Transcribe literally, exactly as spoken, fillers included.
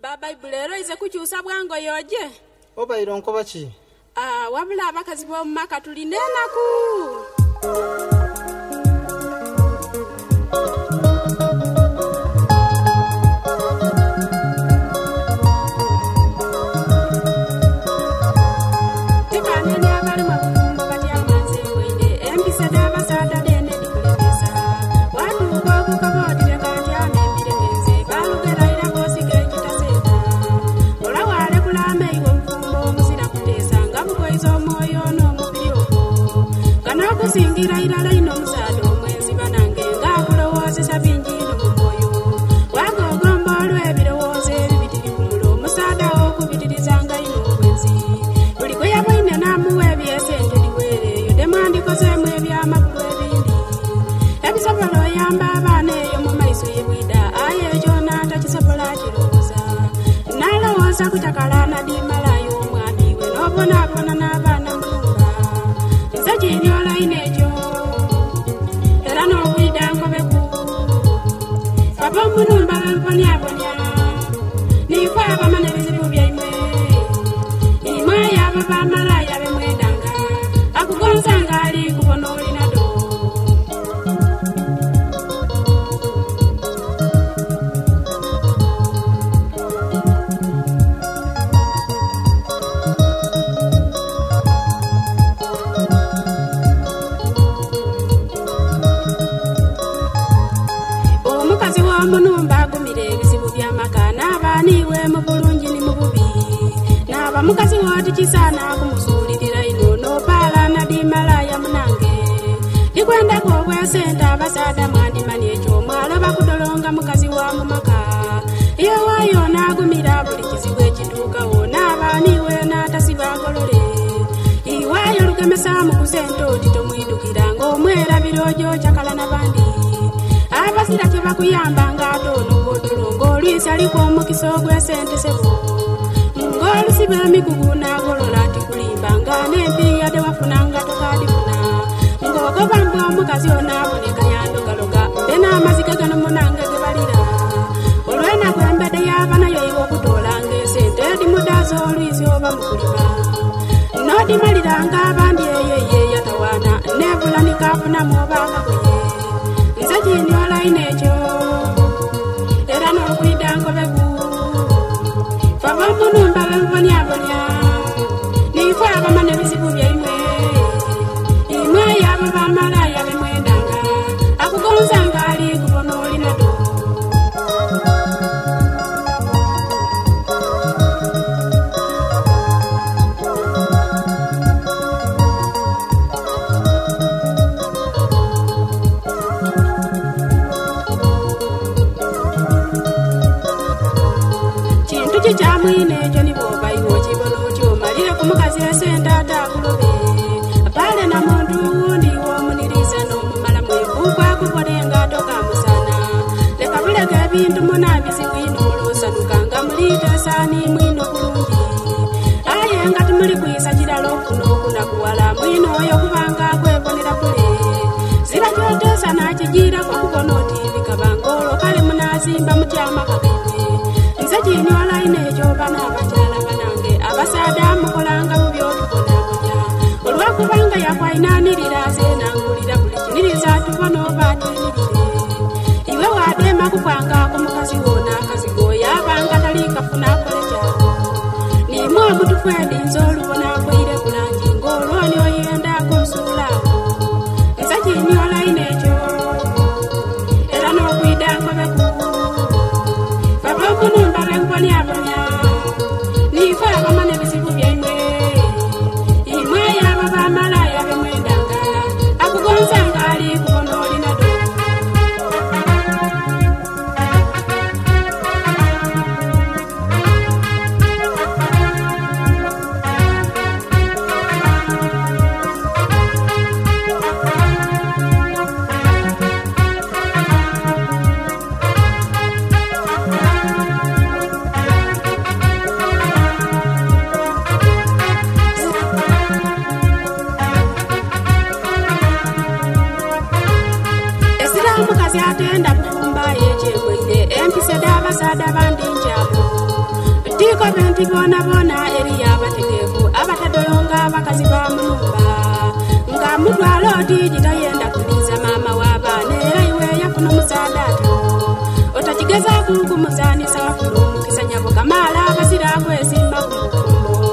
Baba ibulero ize kukyusa bwango yoje. Oba ironko bachi. Ah, wabula abakazi bo maka tulinenaku. Singira irala ino msado mwezi banange ngakulowoze sabingi no mumoyo wagogombolo ebirowoze bibitiri kumulo musada okubitirizanga ino mwezi buliko yabwine namuwe byesente liwere yo demandiko zemwe byamakulu ebindi ebisabolo yamba abana eyo mu maiso yebwida aye jona takisobola kirowoza nalowoza kutakalana dimalayo omwami we nobonabona n'abaana mulumba nzajiri inejo era no kwida ngobeku papa munumba bonya bonya ni kwa bama ne bizibu bya ime imwe ya baba mala ya bemwedanga akugonza ngali kubono linado munumba gumire bizibu bya makana baniwe mu bulungi ni mu bubi naba mukazi wati kisana kumusulirira ino no pala na dimala ya munange dikwenda ko bwesenta basada mwandi mani echo mwalo bakudolonga mukazi wa mu maka iyo wayo nagumira buli kizibu ekiduka wona baniwe na tasibagolole iwayo lugemesa mu kusento titomwidukira ngo mwera birojo chakala na bandi abasira kye bakuyamba ngato n'obotolongo olwisi aliko omukiso gw'esente sebo ng'olusiba emigugu n'agolola nti kulimba nga n'empiri yadde wafunanga tokadifuna ng'ogoba mbwa omukazi onaaboneka yandogaloga be n'amaziga gano munange ge balira olw'enaku embedde y'abanayo iwe okutolanga esente dimudazo olwisi oba mu kulima n'odimalira ng'abandi eyo ye yatawaana nebulanika afunamu oba akakoye nzajini ola inejo era no kwida ngobeku fava munumba bembonya bonya ni kwa bama ne bizibu bya imwe imwe ya baba mala ya bemwendanga akugonza ngali kubono linado Jamwine joni boba iwoji bono jo malire kumukazi esenda takulobe pale na mundu ndi wo muniriza no mumala mwebugwa kupolenga toka musana leka bulege bintu muna bizikwino lusanukanga mulita sani mwino kulungi aye ngati muli kwisa kiralo kuno kuna kuwala mwino oyo kubanga kwebonera kule zira jote sana kigira kwa kubonoti bikabangolo kale munazimba mutyama kakene nzajini wala inejo bana abajala banange abasada mukolanga mu byotubona kunya olwakubanga yakwainanirira senangulira buli kiniriza tubono batinirire iwe wadema kukwanga kumukazi wona akazigo yabanga talikafuna koleja nimwo mutufwendi nzolubona kwire kulangi ngolwani oyenda kumsula nzajini wala inejo era nokwida ngobeku baba munumba bembonya bonya ni kwa bama ne bizibu bya imwe imwe ya baba mala ya bemwendanga akugonza ngali kubono linado atenda kufumba yeje kwine empise daba sada bandi njabo tiko benti bona bona eriya bategefu abatadolonga bakazi ba mulumba nga mutwalo dijita yenda kuliza mama wabane era iwe yafuna musadatu otakigeza kukumuzani samakulu mukisanya bokamala